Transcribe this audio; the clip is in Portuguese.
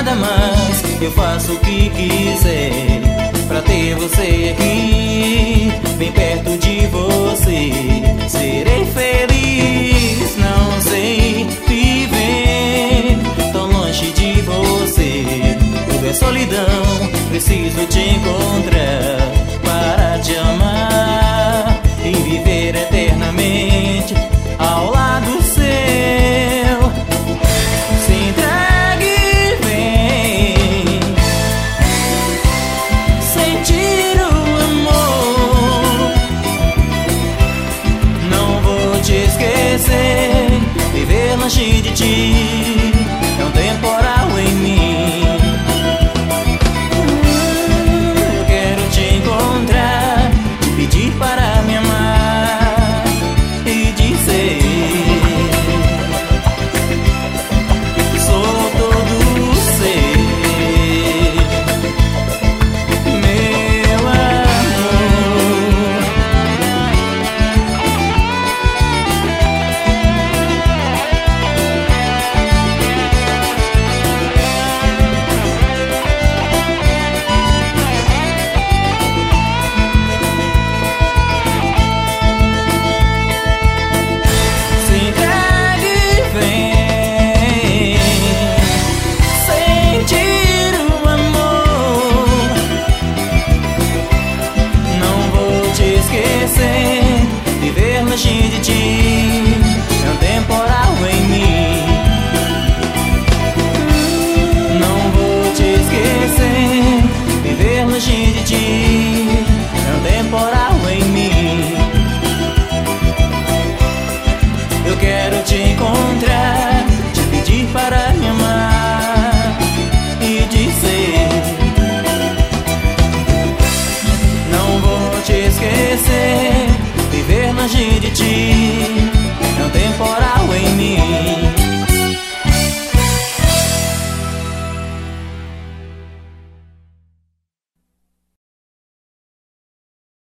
nada mais. Eu faço o que quiser pra ter você aqui, bem perto de você. Serei feliz, não sei viver tão longe de você. Tudo é solidão, preciso te encontrar para te amar e viver eternamente ao lado seu. Se entregue e vem sentir o amor. Não vou te esquecer, viver longe de ti.